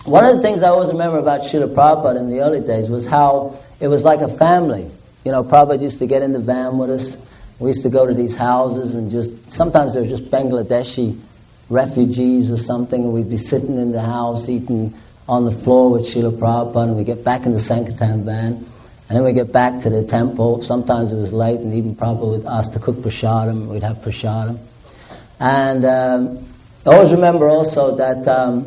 one of the things I always remember about Srila Prabhupada in the early days was how it was like a family. You know, Prabhupada used to get in the van with us. We used to go to these houses and sometimes there were just Bangladeshi refugees or something, and we'd be sitting in the house eating on the floor with Srila Prabhupada, and we'd get back in the Sankirtan van, and then we'd get back to the temple. Sometimes it was late, and even Prabhupada would ask to cook prasadam. We'd have prasadam. And I always remember also that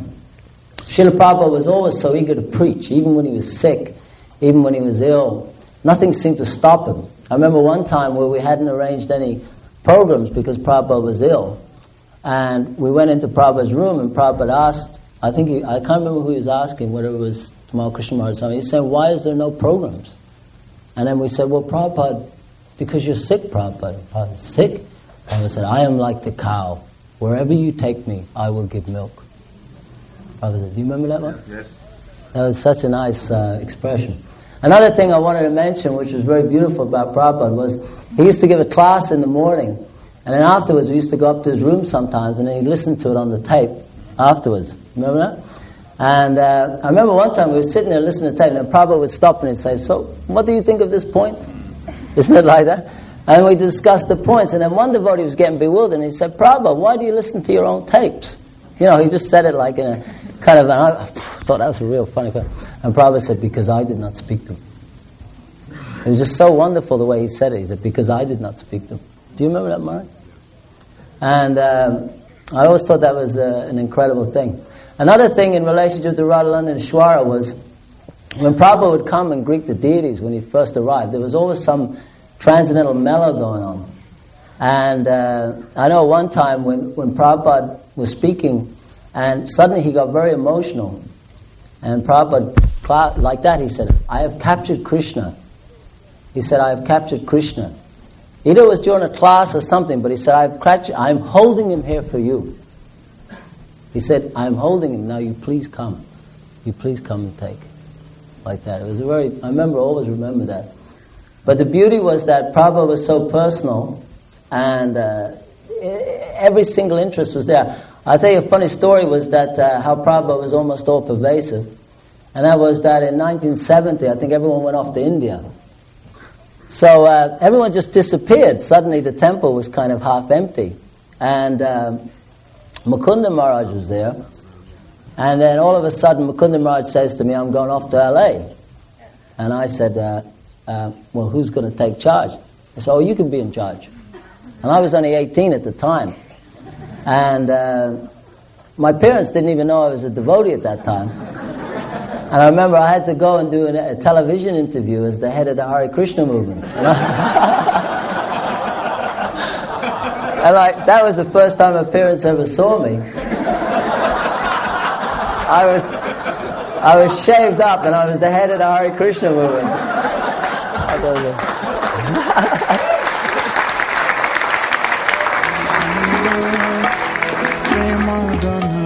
Srila Prabhupada was always so eager to preach, even when he was sick, even when he was ill. Nothing seemed to stop him. I remember one time where we hadn't arranged any programs because Prabhupada was ill. And we went into Prabhupada's room, and Prabhupada asked, I can't remember who he was asking, whether it was Tamal Krishna Maharaj or something. He said, why is there no programs? And then we said, well, Prabhupada, because you're sick, Prabhupada. Prabhupada, sick? Prabhupada said, I am like the cow. Wherever you take me, I will give milk. Prabhupada said, do you remember that one? Yes. That was such a nice expression. Another thing I wanted to mention, which was very beautiful about Prabhupada, was he used to give a class in the morning, and then afterwards we used to go up to his room sometimes, and then he'd listen to it on the tape afterwards. Remember that? And I remember one time we were sitting there listening to the tape, and then Prabhupada would stop and he'd say, so what do you think of this point? Isn't it like that? And we discussed the points, and then one devotee was getting bewildered, and he said, Prabhupada, why do you listen to your own tapes? You know, he just said it like in a kind of, and I thought that was a real funny thing. And Prabhupada said, because I did not speak to him. It was just so wonderful the way he said it. He said, because I did not speak to him. Do you remember that, Mark? And I always thought that was an incredible thing. Another thing in relationship to Radharani and Ishwara was when Prabhupada would come and greet the deities when he first arrived, there was always some transcendental mellow going on. And I know one time when Prabhupada was speaking, and suddenly he got very emotional. And Prabhupada, like that, he said, I have captured Krishna. He said, I have captured Krishna. Either it was during a class or something, but he said, I'm holding him here for you. He said, I'm holding him, now you please come. You please come and take. Like that. It was always remember that. But the beauty was that Prabhupada was so personal, and every single interest was there. I'll tell you a funny story was that how Prabhupada was almost all pervasive. And that was that in 1970, I think everyone went off to India. So everyone just disappeared. Suddenly the temple was kind of half empty. And Mukunda Maharaj was there. And then all of a sudden Mukunda Maharaj says to me, I'm going off to LA. And I said, well, who's going to take charge? I said, oh, you can be in charge. And I was only 18 at the time. And my parents didn't even know I was a devotee at that time. And I remember I had to go and do a television interview as the head of the Hare Krishna movement. You know? And that was the first time my parents ever saw me. I was shaved up and I was the head of the Hare Krishna movement. Prema